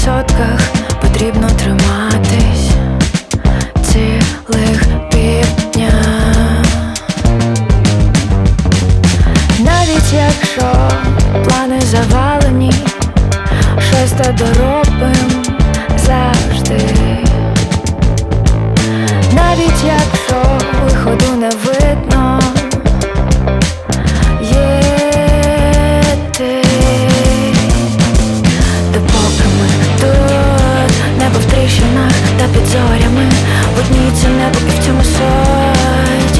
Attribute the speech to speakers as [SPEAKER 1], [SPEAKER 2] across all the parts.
[SPEAKER 1] відсотках потрібно триматись цілих півдня. Навіть якщо плани завалені, щось та доробим завжди. Навіть якщо виходу не видно, є ти. Допоки ми тут, небо в тріщинах та під зорями, в одній це небо і в цьому суть.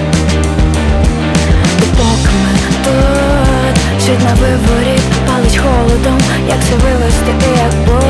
[SPEAKER 1] Допоки ми тут, світ на виворіт палить холодом, як це вивести і як будь.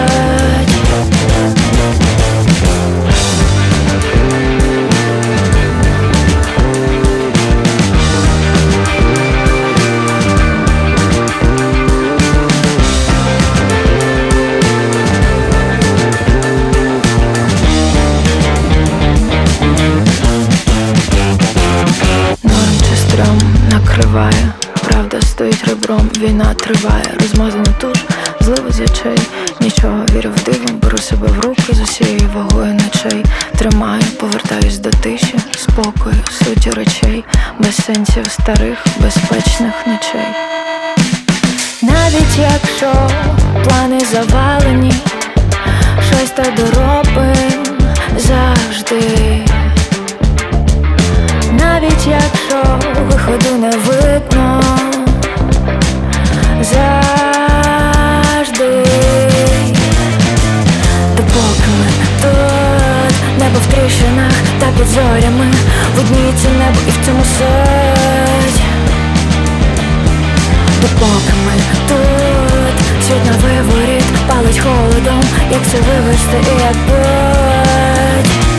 [SPEAKER 1] Накриває, правда стоїть ребром, війна триває, розмазана туш, злива з очей. Нічого, вірю в диво, беру себе в руки з усією вагою ночей. Тримаю, повертаюсь до тиші, спокою, суті речей, без сенсів старих, безпечних ночей. Навіть якщо плани завалені, щось та доробим завжди. Навіть якщо виходу не видно завжди. Допоки ми тут, небо в тріщинах та під зорями, в одній це небо і в цьому суть. Допоки ми тут, світ на виворіт палить холодом, як це вивести і як будь.